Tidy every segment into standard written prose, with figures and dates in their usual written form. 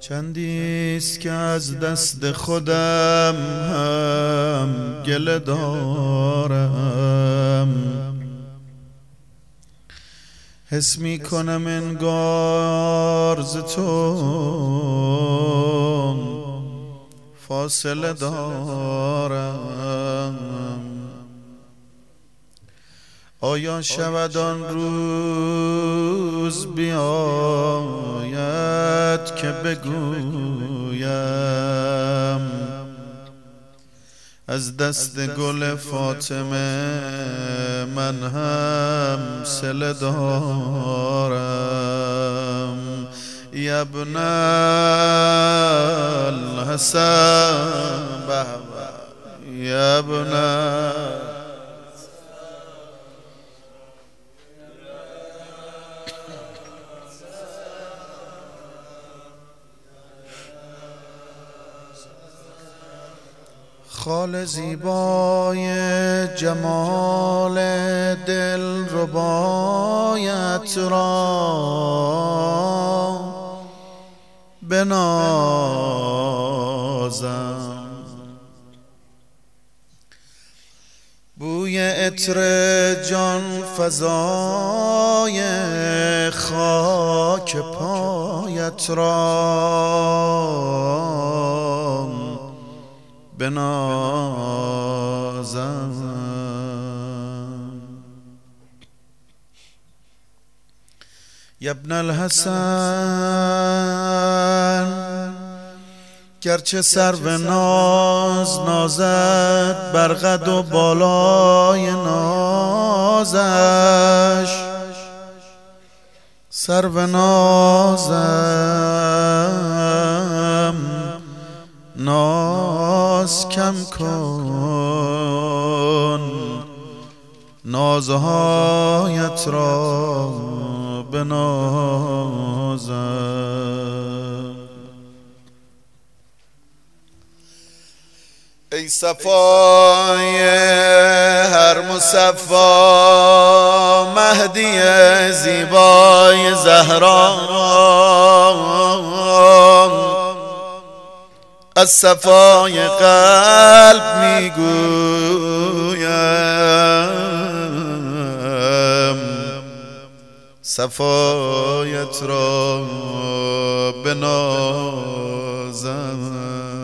چندیست که از دست خودم هم گله دارم، حس می کنم انگار ز تو فاصله دارم. آیا شود آن روز بیاید که بگویم از دست گل فاطمه من هم صله دارم؟ یا ابن الحسن، یا ابن خال زیبای جمال دل ربایت را بنازم، بوی عطر جان فضای خاک پایت را بنازم. یا ابن الحسن، گرچه سرو ناز نازد بر قد و بالای نازش، سرو نازم ناز کم کن، نازهایت را بنازم. ای صفای هر مصفا، مهدی زیبای زهرا، از صفای قلب میگویم صفایت را بنازم.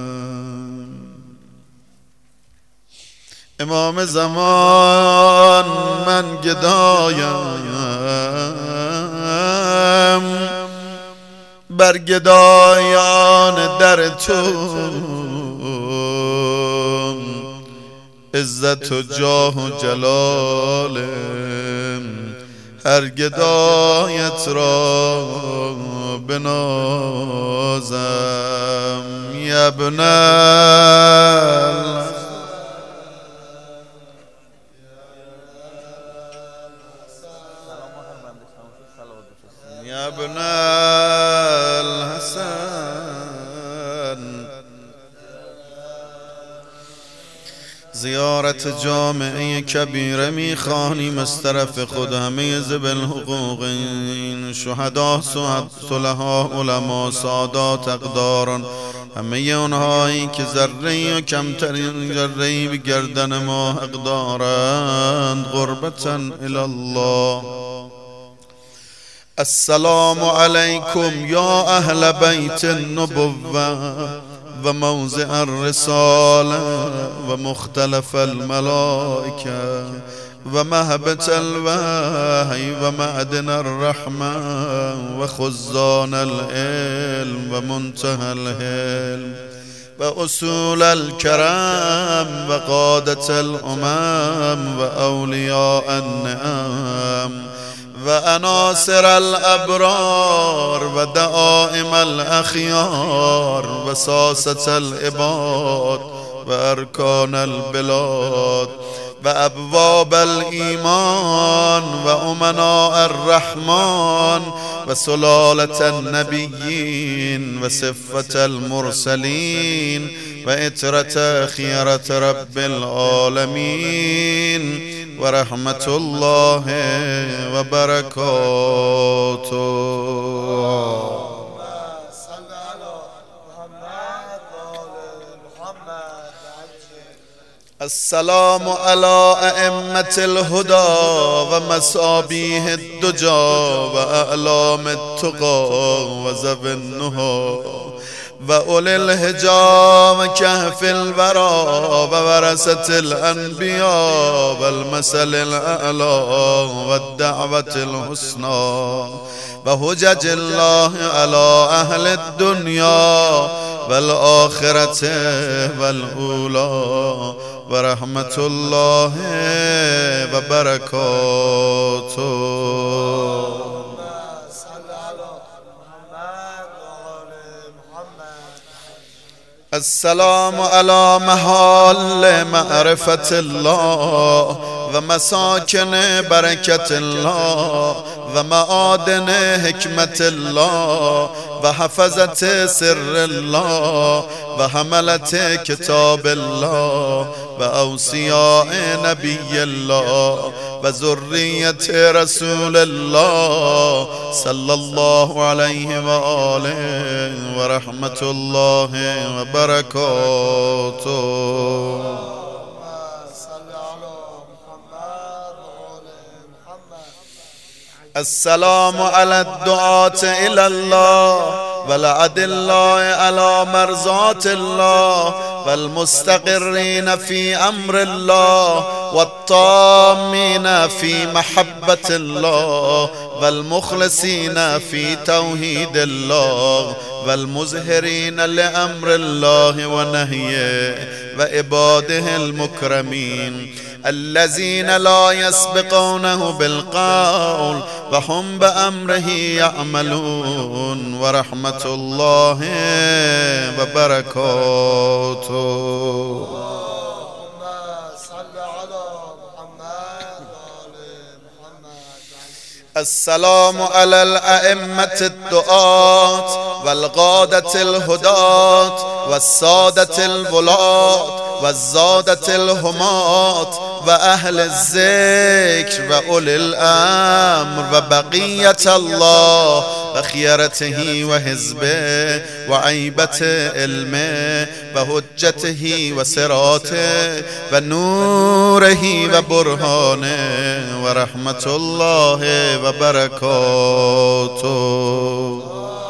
امام زمان من گدایم، بر گدایان در تو عزت و جاه و جلال هر گدایت را بنازم. یا ابن یا ابن الحسن، زیارت جامعه کبیره میخوانیم از طرف خود همه ذوی الحقوقین، شهدا، صلحا، علما، سادات، اقداران، همه اونهایی که ذره و کمترین ذره به گردن ما حق دارند، غربتا الی الله. السلام علیکم یا اهل بیت النبوة و موضع الرسالة و مختلف الملائکه و مهبط الوحی و معدن الرحمة و خزان العلم و منتهى الحلم و اصول الكرم و قادة الامم و اولیاء النعم و عناصر الابرار و دعائم الاخیار و ساسة العباد و ارکان البلاد و ابواب الایمان و امناء الرحمن و سلالة النبیین و صفة المرسلین و اطرة خیرة رب العالمین و رحمت الله و برکاته. السلام على أئمة الهدى ومصابيح الدجى وأعلام التقى وذوي النهى وأولي الهجى وكهف الورى وورثة الأنبياء والمثل الأعلى والدعوة الحسنى وحجج الله على أهل الدنيا والآخرة والأولى ورحمة الله وبركاته. السلام على محال معرفة الله ومساكن بركة الله ومعادن حكمة الله وحفظة سر الله وحملة كتاب الله وأوصياء نبي الله وذرية رسول الله صلى الله عليه وآله ورحمة الله وبركاته. السلام على الدعاة إلى الله والأدلاء على مرضات الله والمستقرين في أمر الله والطامين في محبة الله والمخلصين في توحيد الله والمزهرين لأمر الله ونهيه وعباده المكرمين الذين لا يسبقونه بالقول وهم بأمره يعملون ورحمة الله وبركاته. السلام على الأئمة الدعاة والقادة الهداة والسادة الولاة والزادة الهمات وأهل الذكر وأولي الأمر وبقية الله وخيرته وحزبه وعيبة علمه وحجته وصراطه ونوره وبرهانه ورحمة الله وبركاته.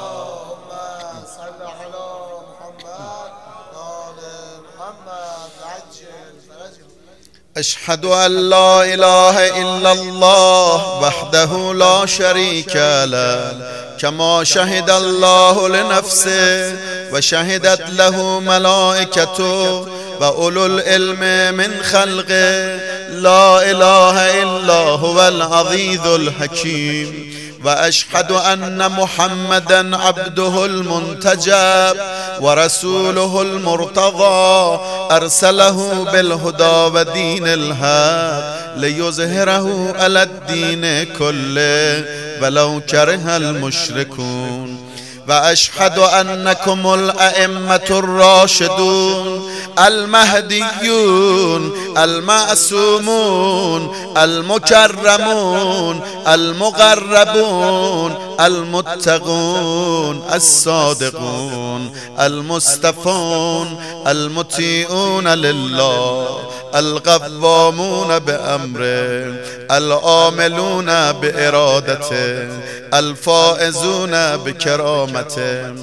أشهد أن لا إله إلا الله وحده لا شريك له كما شهد الله لنفسه وشهدت له ملائكته وأولو العلم من خلقه لا إله إلا هو العزيز الحكيم. وأشهد أن محمدا عبده المنتجب ورسوله المرتضى أرسله بالهدى ودين الحق ليظهره على الدين كله ولو كره المشركون. وأشهد أنكم الأئمة الراشدون المهديون المعصومون المكرمون المقربون المتقون الصادقون المصطفون المطيعون لله القوامون بأمره العاملون بإرادته الفائزون بكرامته.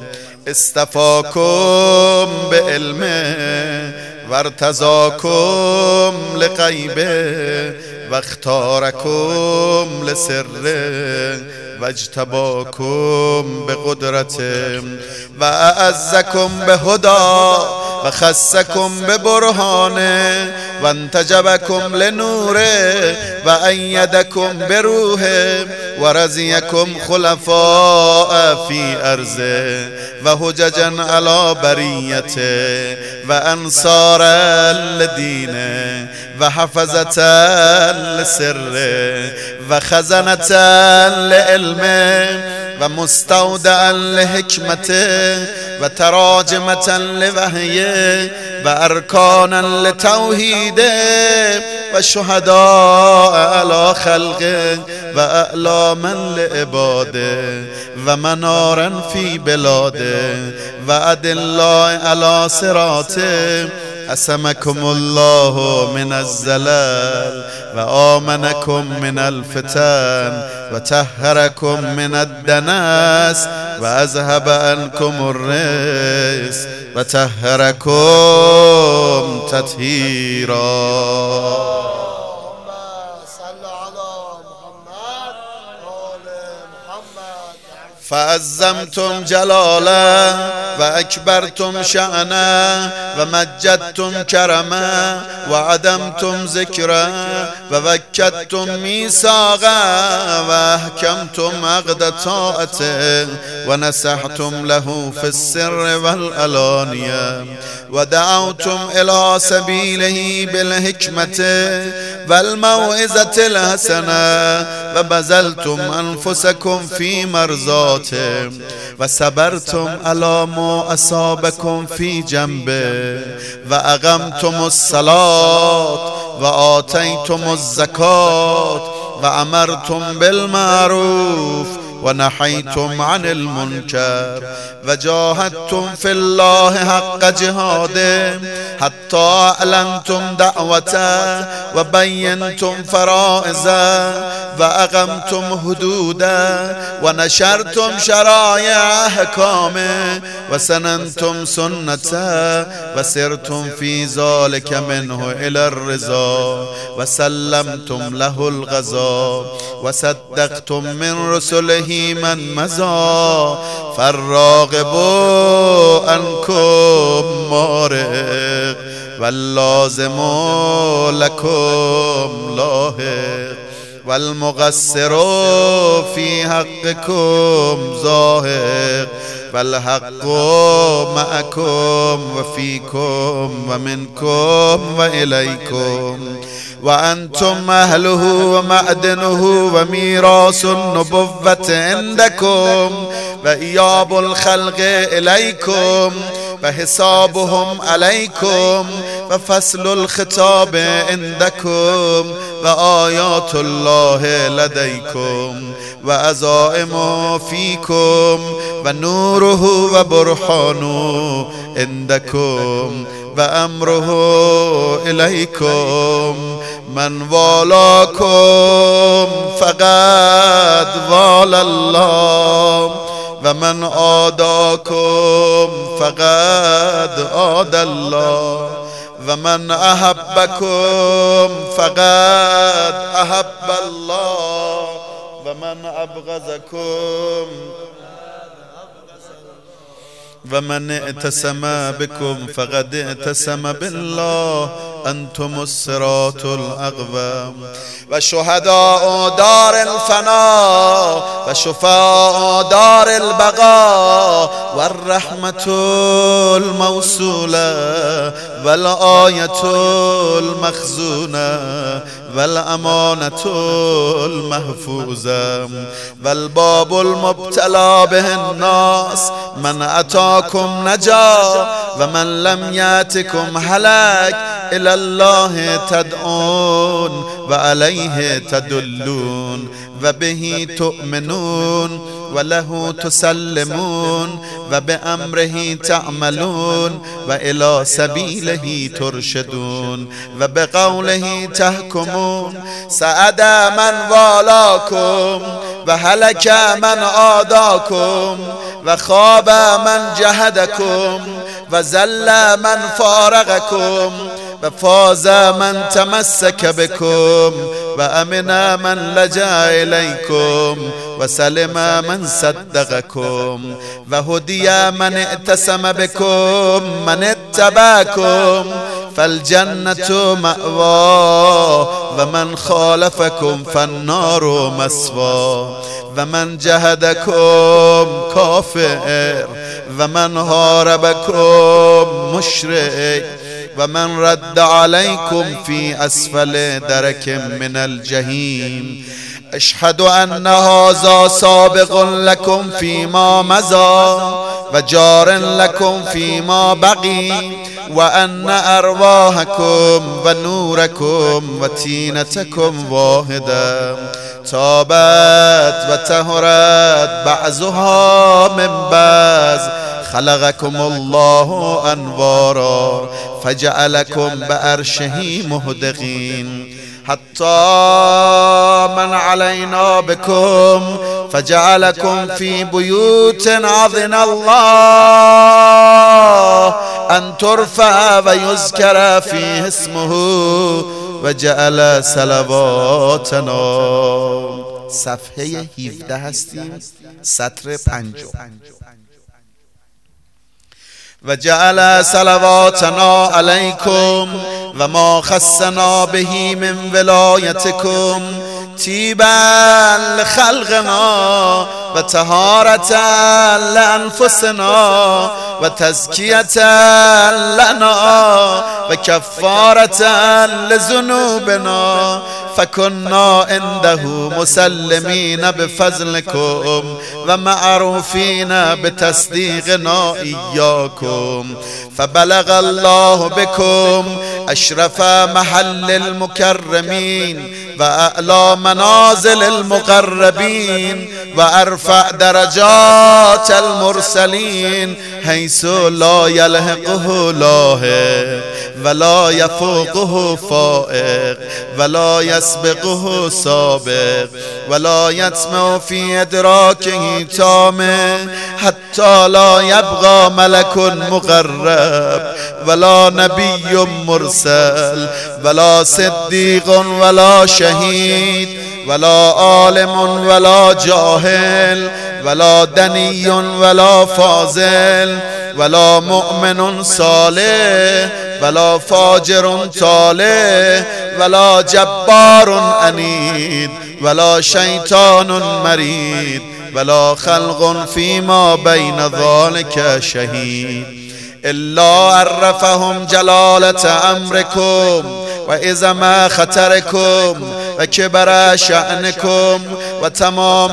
استفاكم بعلمه وارتضاكم لغیبه واختاركم لسره واجتباكم بقدرته وأعزكم بهدى وخصكم ببرهانه وانتجبكم لنوره وأيدكم بروحه ورزيكم خلفاء في أرضه وحججا على بريته وأنصارا لدينه وحفظة لسره وخزنة لعلمه ومستودعا لحكمته وتراجمة لوحيه وأركانا لتوحيده وشهداء على خلقه وأعلاما لعباده ومنارا في بلاده وأدلة على صراطه أسمكم الله من الزلال وآمنكم من الفتن وطهركم من الدنس وأذهب عنكم الرجس وطهركم تطهيرا. فعظمتم جلاله وأكبرتم شأنه ومجدتم كرمه وعدمتم ذكره ووكدتم ميثاقه وأحكمتم عقد طاعته ونصحتم له في السر والعلانية ودعوتم إلى سبيله بالحكمة والموعظة الحسنة وبذلتم أنفسكم في مرضاته وصبرتم على ما أصابكم في جنبه وأقمتم الصلاة وآتيتم الزكاة وأمرتم بالمعروف ونحيتم عن المنكر وجاهدتم في الله حق جهاده حتى أعلنتم دعوته وبينتم فرائضه وأقمتم حدوده ونشرتم شرائع أحكامه وسننتم سنته وسرتم في ذلك منه إلى الرضا وسلمتم له الغضب وصدقتم من رسله من مضى فالراغب عنكم مارق واللازم لكم لاحق والمقصر في حقكم زاهق فالحق معكم وفيكم ومنكم وإليكم وأنتم أهله ومعدنه وميراث النبوة عندكم وإياب الخلق إليكم وحسابهم عليكم وفصل الخطاب عندكم وآيات الله لديكم وعزائم فيكم ونوره وبرهانه عندكم وأمره إليكم من والاكم فقد والى الله ومن عاداكم فقد عادى الله ومن أحبكم فقد أحب الله ومن أبغضكم ومن اعتصم بكم فقد اعتصم بالله أنتم الصراط الأقوم وشهداء دار الفناء وشفاء دار البقاء والرحمة الموصولة والآية المخزونة والأمانة المحفوظة والباب المبتلى به الناس من أتاكم نجا ومن لم يأتكم هلك إلى الله تدعون وعليه تدلون وبه تؤمنون وله تسلمون وبأمره تعملون وإلى سبيله ترشدون وبقوله تحكمون سعد من والاكم وهلك من عاداكم وخاب من جهدكم وزل من فارقكم وفاز من تمسك بكم وأمن من لجأ إليكم وسلم من صدقكم وهدي من اعتصم بكم من اتبعكم فالجنة مأوى ومن خالفكم فالنار مسوى ومن جهدكم كافر ومن هاربكم مشرك ومن رد عليكم في أسفل درك من الجحيم أشهد أن هذا سابق لكم فيما مضى وجار لكم فيما بقي وأن أرواحكم ونوركم وتينتكم واحدة طابت وطهرت بعضها من بعض خلقكم الله أنوارا فجعلكم بعرشه مهدقين حتى من علينا بكم فجعلكم في بيوت أذن الله أن ترفع ويذكر فيه اسمه وجعل صلواتنا. صفحه 17 هستیم، سطر 5. وجعل صلواتنا عليكم وما خصنا به من ولايتكم طيبا لخلقنا وطهارة لأنفسنا وتزكية لنا وكفارة لذنوبنا فكنا عنده مسلمين بفضلكم ومعروفين بتصديقنا إياكم فبلغ الله بكم أشرف محل المكرمين وأعلى منازل المقربين وأرفع درجات المرسلين حيث لا يلحقه لاحق ولا يفوقه فائق ولا يسبقه سابق ولا يطمع في إدراكه طامع حتى لا يبقى ملك مقرب ولا نبي مرسل ولا صديق ولا شهيد ولا عالم ولا جاهل ولا دني ولا فاضل ولا مؤمن صالح ولا فاجر طالح ولا جبار عنيد ولا شيطان مريد ولا خلق فيما بين ذلك شهيد إلا عرفهم جلالة أمركم وعظم خطركم وكبر شأنكم وتمام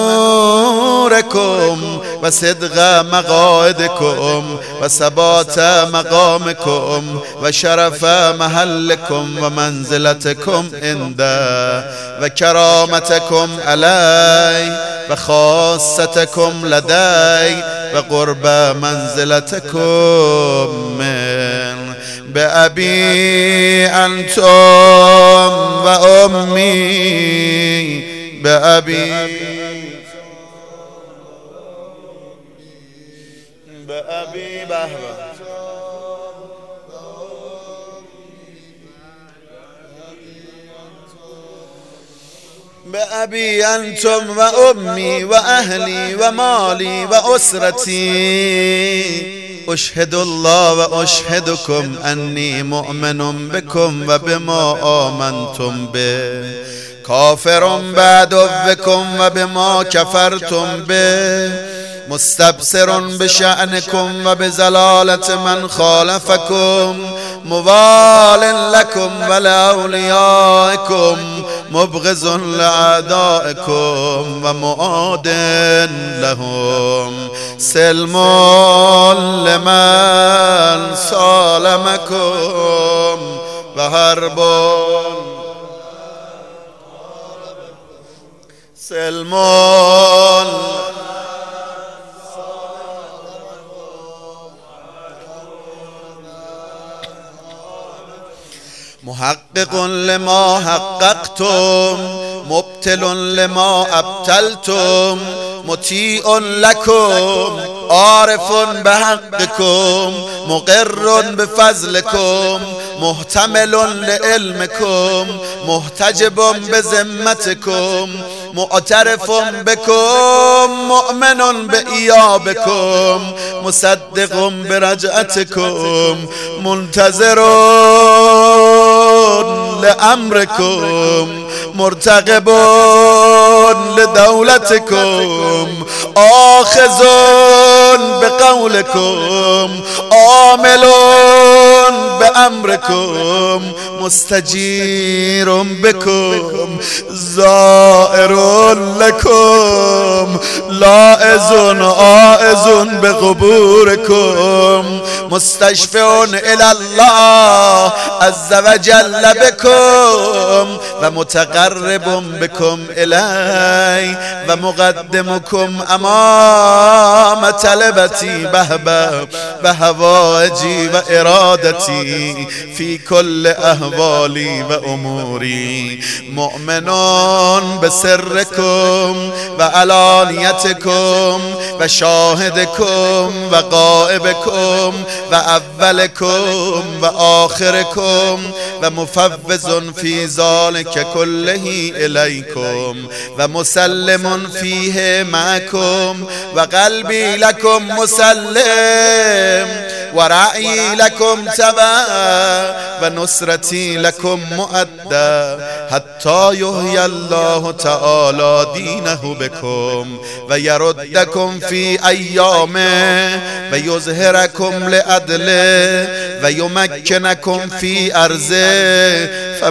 نوركم وصدق مقاعدكم وثبات مقامكم وشرف محلكم ومنزلتكم عنده وكرامتكم علي وخاصتكم لدي وقرب منزلتكم من بأبي أنتم وأمي بأبي بهبة بأبي أنتم وأمي وأهلي ومالي وأسرتي أشهد الله وأشهدكم أني مؤمن بكم وبما آمنتم به كافر بعدوكم وبما كفرتم به مستبصر بشأنكم وبزلالة من خالفكم موال لكم ولأوليائكم مبغض لأعدائكم ومعاد لهم سلم لمن صالمكم وحرب سلم محقق لما حققتم مبتل لما ابتلتم مطیع لكم عارف بحقكم مقر بفضلكم محتمل لعلمكم محتجب بذمتكم معترف بكم مؤمن بإيابكم مصدق برجعتكم منتظر لأمركم مرتقب لدولتكم آخذ بقولكم عامل بأمركم مستجير بكم زائر لكم لاعظ عائذ بقبوركم مستشفع إلى الله عز وجل بكم ومتقرب بكم إلي ومقدمكم أمام طلبتي بهواجي وإرادتي في كل أهوالي وأموري مؤمن بسركم وعلانيتكم وشاهدكم وغائبكم وأولكم وآخركم ومفوض في ذلك كله إليكم ومسلم فيه معكم وقلبي لكم مسلم ورعي لكم تبع ونصرتي لكم مؤدى حتى يحيي الله تعالى دينه بكم ويردكم في أيامه ويظهركم لعدله ويمكنكم في أرضه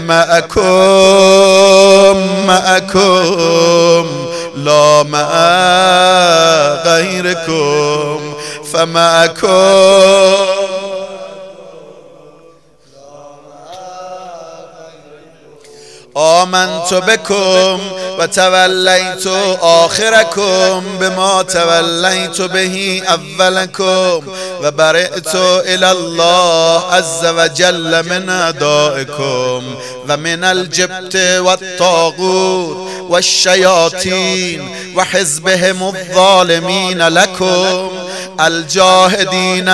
معكم لا مع غيركم فمعكم آمنت بكم وتوليت آخركم بما توليت به أولكم وبرئت إلى الله عز وجل من أعدائكم ومن الجبت والطاغوت والشياطين وحزبهم الظالمين لكم الجاهدين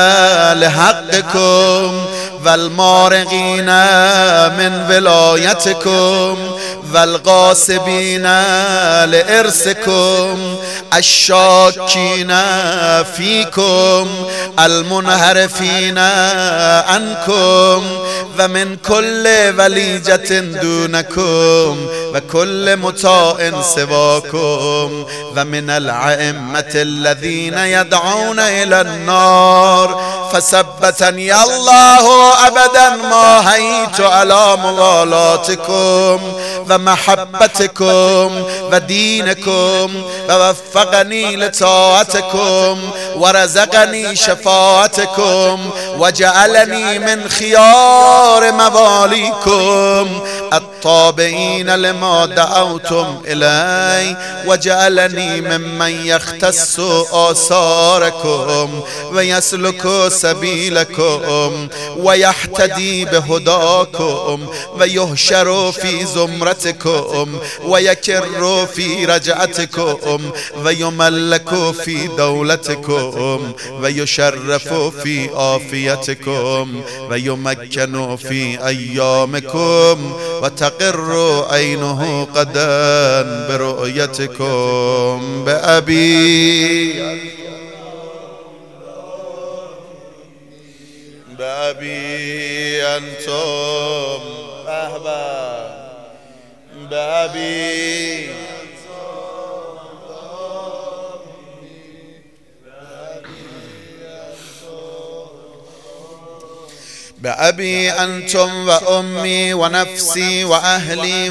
لحقكم والمارقين من ولايتكم والغاصبين لإرثكم الشاكين فيكم المنحرفين عنكم ومن كل وليجة دونكم وكل مطاع سواكم ومن الأئمة الذين يدعون إلى النار فثبتني الله أبدا ما هيت على موالاتكم ومحبتكم ودينكم ووفقني لطاعتكم ورزقني شفاعتكم وجعلني من خيار مواليكم الطابعين لما دعوتم إلي وجعلني ممن يختص آثاركم ويسلك سبيلكم ويحتدي بهداكم ويهشر في زمرتكم ويكر في رجعتكم ويملك في دولتكم ويشرف في عافيتكم ويمكن في أيامكم وتقر عينه قدا برؤيتكم بأبي أنتم بأبي بأبي أنتم وأمي ونفسي وأهلي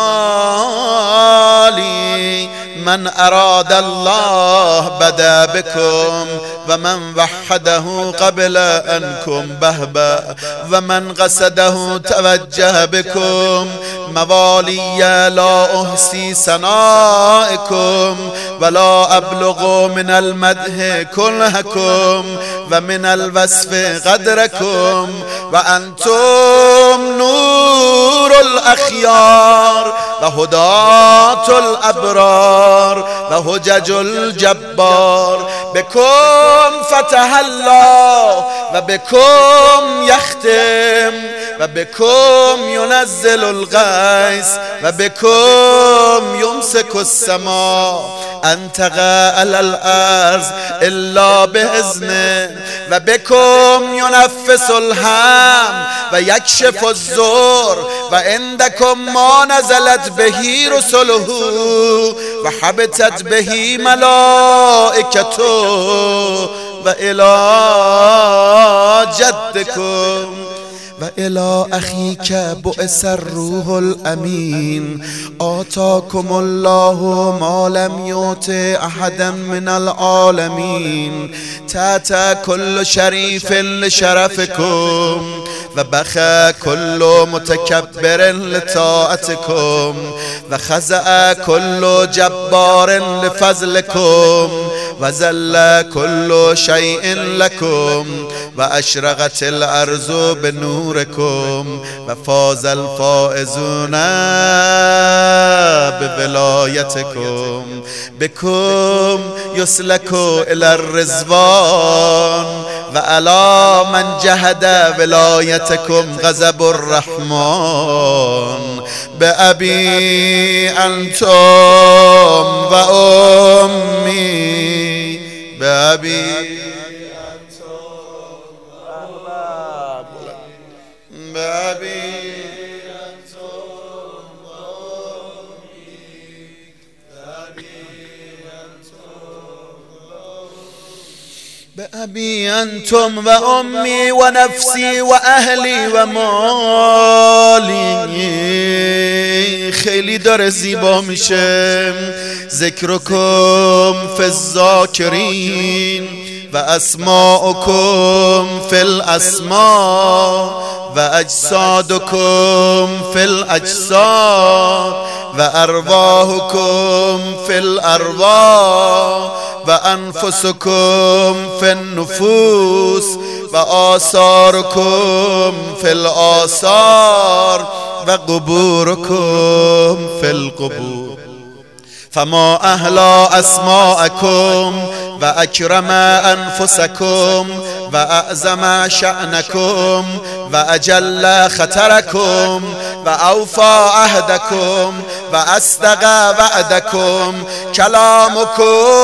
ومالي من أراد الله بدا بكم ومن وحده قبل أنكم بهبا ومن قصده توجه بكم موالي لا أحصي ثنائكم ولا أبلغ من المدح كلهكم ومن الوصف قدركم وأنتم نور الأخيار وهداة الأبرار وهجج الجبار بكم فتح الله وبكم يختم وبكم ينزل الغيث وبكم يمسك السماء أن تقع على الأرض إلا بإذنه و بكم ينفس الهم و يكشف الزور و عندكم ما نزلت به رسله و حبتت به ملائكته و الى جدكم و الى اخیک بعث الروح الامین آتاکم الله ما لم یؤت احدا من العالمین تحت كل شریف لشرفکم و بخى كل متكبر لطاعتكم و خضع كل جبار لفضلكم و ذل كل شيء لكم و اشرقت الارض بنوركم و فاز الفائزون بولایتكم بكم يسلك الى الرضوان و علی من جهد ولایتكم غضب الرحمن بأبي انتم و امی بأبي بأبي أنتم وأمي ونفسي وأهلي ومالي. خیلی داره زیبا میشه. ذکرکم فی الذاکرین و اسماءکم فی الاسماء و اجسادکم فی الاجساد و ارواحکم فی الارواح و انفسکم فی النفوس و آثارکم فی الآثار و قبورکم فی القبور. فما احلا اسماءکم و اکرم انفسکم و اعظم شأنکم و اجل خطرکم و اوفا عهدکم و اصدق وعدکم. کلامکم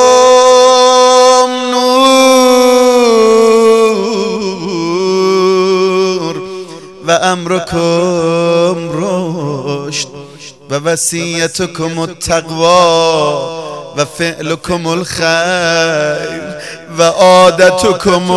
نور و امرکم رشد و وصیتکم التقوی و فعلکم الخیر و عادتکم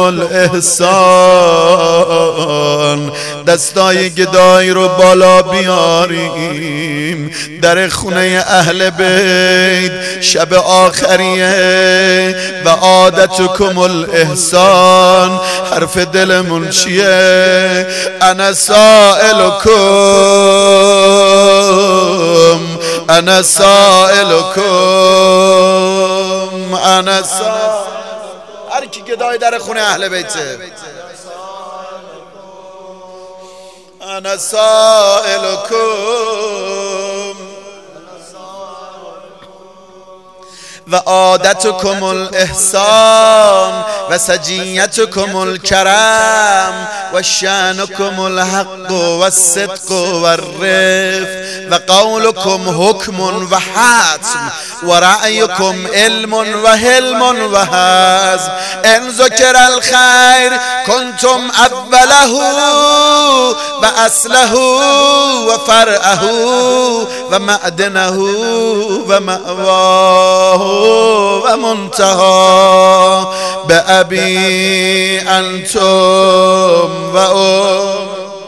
الاحسان. دستای گدایی رو بالا بیاریم. در خونه اهل بیت شب آخریه و عادتکم الاحسان. حرف دلمون چیه؟ انا سائلکم انا سائلکم انا سائلکم. هر کی گدای در خونه اهل بیته. انا سائلکم و عادتکم الاحسان و سجیتکم الکرم و شأنکم الحق و الصدق و الرفق و قولکم حکم و حتم و رأیکم علم و حلم و حزم. ان ذکر الخیر کنتم اوله و اصله و فرعه و معدنه و مأواه و منتهى. بأبي أنتم وأمي.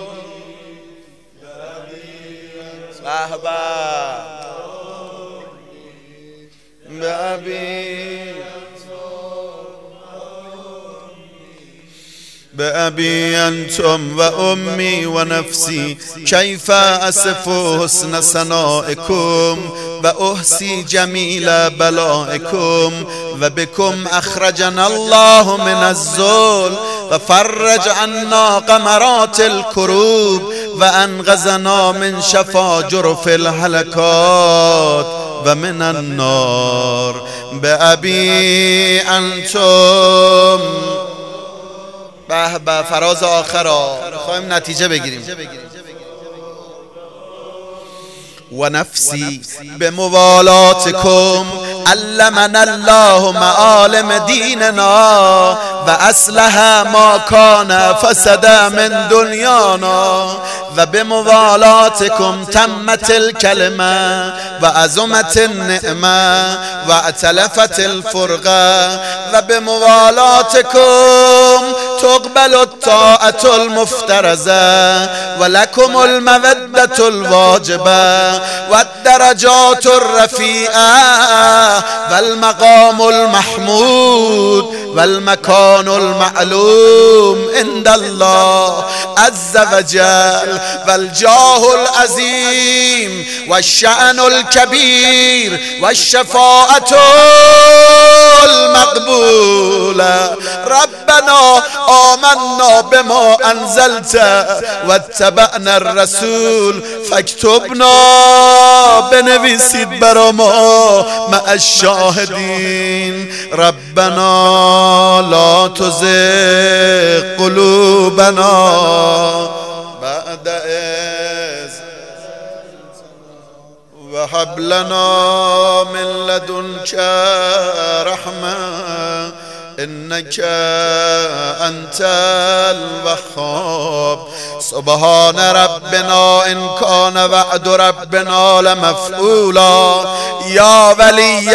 بأبي أنتم وأمي ونفسي كيف أصف حسن ثنائكم وأحصي جميل بلائكم. وبكم أخرجنا الله من الذل وفرج عنا قمرات الكروب وأنقذنا من شفاجر في الهلكات ومن النار. بأبي أنتم. به به فراز آخرا خواهیم نتیجه بگیریم. و نفسی به موالاتکم علمنا الله معالم دیننا و اصلح ما کان فسد من دنیانا و بموالاتکم تمت الکلمه و عظمت النعمه و اتلفت الفرقه و بموالاتکم تقبل الطاعة المفترضه و لکم المودة الواجبه و الدرجات الرفیعه و المقام المحمود و المکان المعلوم عند الله عز وجل و الجاه العظیم و الشأن الكبیر و الشفاعة المقبوله. ربنا آمنا بما انزلت و اتبعنا الرسول فاکتبنا، بنویسید برا ما مع الشاهدین. ربنا لا تزغ قلوبنا بعد اذ وهب لنا من لدنك رحمة إنك أنت الوهاب. سبحان ربنا إن كان وعد ربنا لمفعولا. يا ولي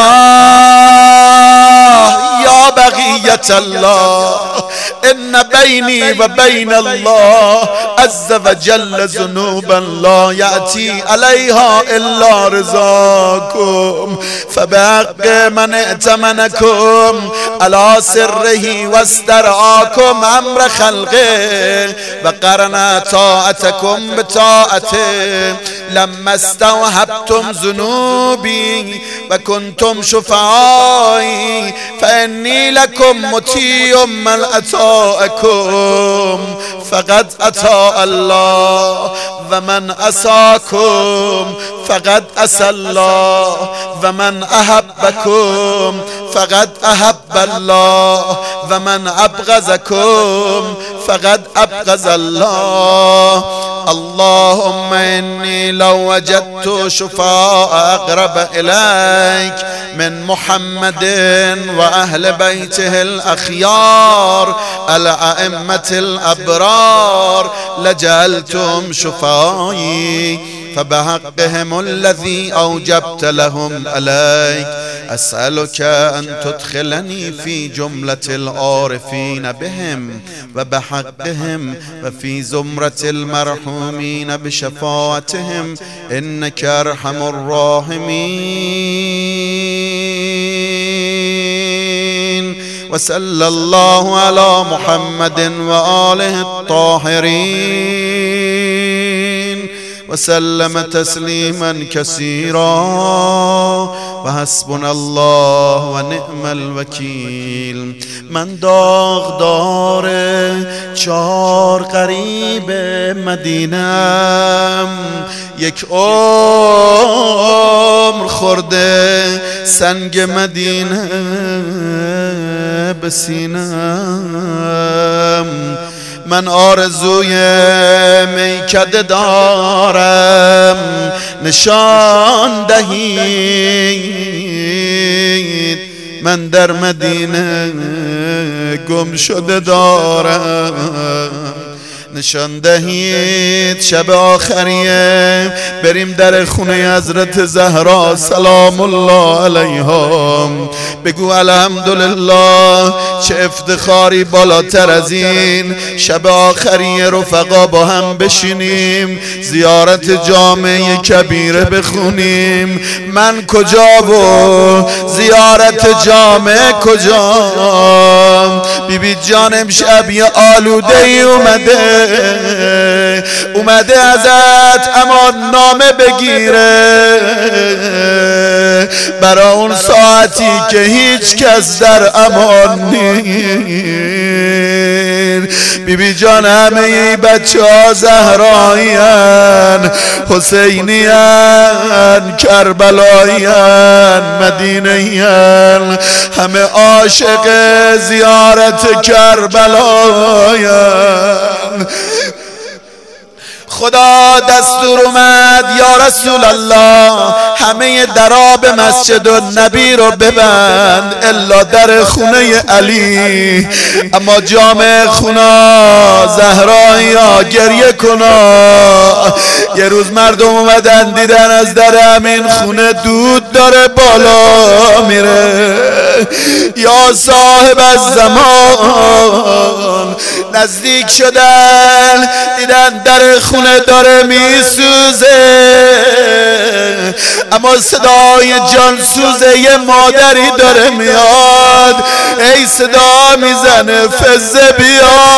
الله يا بقية الله إن بيني وبين الله عز وجل ذنوبا لا يأتي عليها إلا رضاكم، فبحق من ائتمنكم على سره واسترعاكم أمر خلقه وقرن طاعتكم بطاعته لما استوهبتم ذنوبي وكنتم شفعائي فإني لكم مطيع من أطاعكم فقد أطاع الله ومن عصاكم فقد عصى الله ومن أحبكم فقد أحب الله ومن أبغضكم فقد أبغض الله. اللهم إني لو وجدت شفاء أقرب إليك من محمد وأهل بيته الأخيار الأئمة الأبرار لجعلتم شفائي، فبحقهم الذي أوجبت لهم عليك أسألك أن تدخلني في جملة العارفين بهم وبحقهم وفي زمرة المرحومين بشفاعتهم إنك أرحم الراحمين. وصلى الله على محمد وآله الطاهرين وسلم تسليما كثيرا وحسبنا الله ونعم الوكيل. من داغدار چار غریب مدینم، یک عمر خورده سنگ مدینه به سینم. من آرزوی میکده دارم نشان دهید، من در مدینه گم شده دارم نشان دهید. شب آخریه بریم در خونه حضرت زهرا سلام الله علیها، بگو الحمدلله چه افتخاری بالاتر از این. شب آخریه رفقا با هم بشینیم زیارت جامعه کبیره بخونیم. من کجا و زیارت جامعه کجا؟ بیبی جان امشب یه آلوده ای اومده ازت امان نامه بگیره برای اون ساعتی که هیچ کس در امان نیست. بیبی جان همه ای بچه ها زهرایین، حسینیین، کربلایین، مدینیین، همه عاشق زیارت کربلایین. خدا دستور اومد یا رسول الله همه دراب مسجد النبی رو ببند الا در خونه علی. اما جامع خونا زهرایی ها گریه کنا. یه روز مردم اومدن دیدن از در همین خونه دود داره بالا میره. یا صاحب الزمان نزدیک شدن دیدن در خونه داره میسوزه. اما صدای جانسوزه یه مادری داره میاد. ای صدا میزنه فزه بیا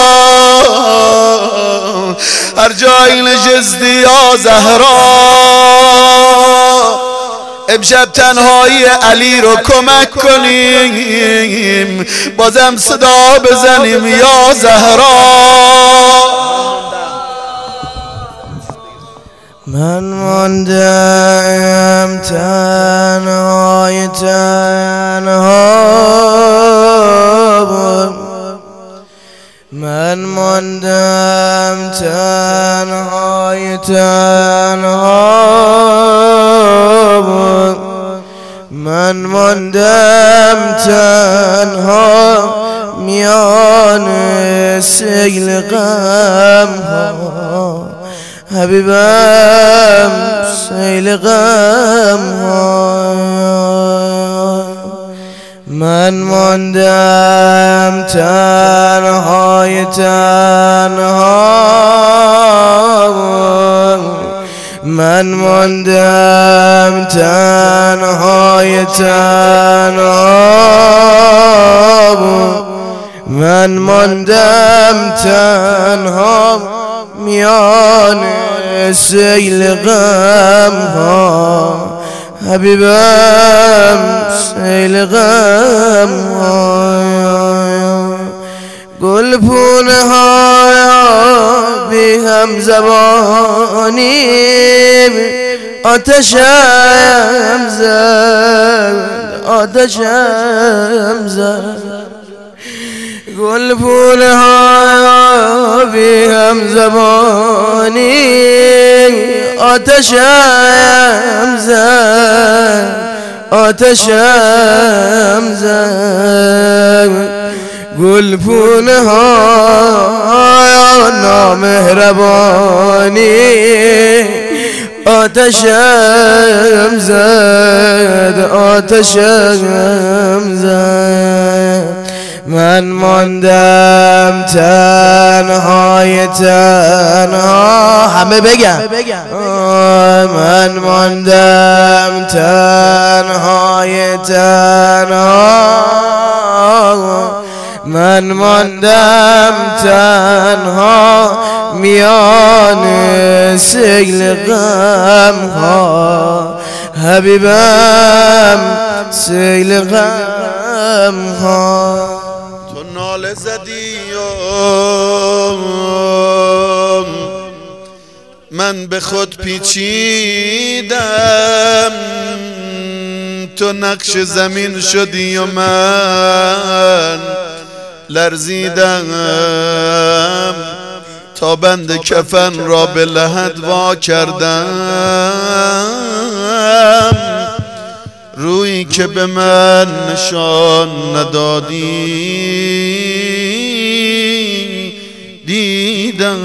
هر جایی نشستی یا زهرا امشب تنهایی علی رو کمک کنیم بازم صدا بزنیم یا زهرا. من ماندم تنهای من ماندم تنهای من ماندم تنها میان سیل غم ها حبیبم سیل غم ها. من ماندم تنهای من ماندم تنهای من ماندم تنها میان سیل غم ها حبیبم سیل غم ها. گلپونه ها بی هم زبانیم آتشم زد گلپونه ها بی هم زبانیم آتشم زد گلپونه ها نامهربانی آتشم زد. من ماندم تنهای همه بگم من ماندم تنهای من ماندم تنها میان سیل غم ها حبیبم سیل غم ها. تو ناله زدی من به خود پیچیدم. تو نقش زمین شدی و من لرزیدم تا بند کفن را به لحد وا کردم. رویی که به من نشان ندادی دیدم.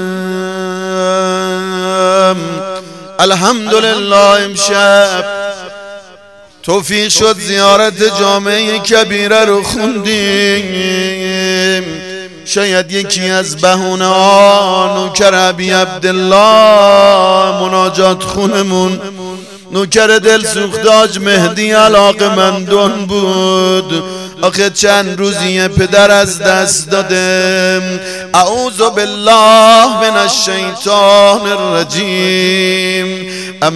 الحمدلله امشب توفیق شد زیارت جامعه کبیره رو خوندیم. شاید یکی از بهونه ها نوکر ابی عبدالله مناجات خونمون نوکر دل سوختاج مهدی علاقمندون بود. آخه چند روزیه پدر از دست دادم. اعوذ بالله من الشیطان الرجیم.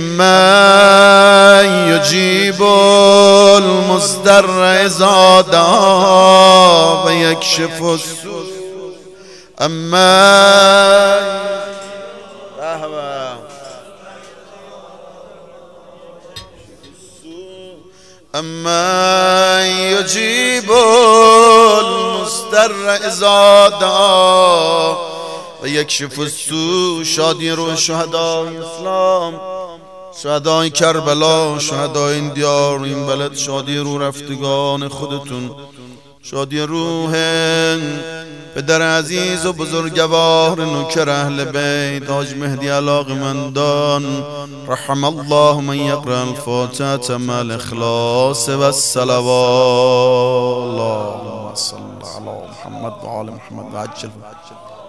اما یجیب المضطر اذا دعا و یکشف السوء. اما یجیب المضطر اذا دعا و یکشف السوء، شادی روح شهدای اسلام، شهدای کربلا، شهدای این دیار این بلد، شادی روح رفتگان خودتون، شادی روح پدر عزیز و بزرگوار نوکر اهل بیت حاج مهدی علاقمندان. رحم الله من یقرأ الفاتحة مع الاخلاص و الصلوات. اللهم صل علی محمد و آل محمد و عجل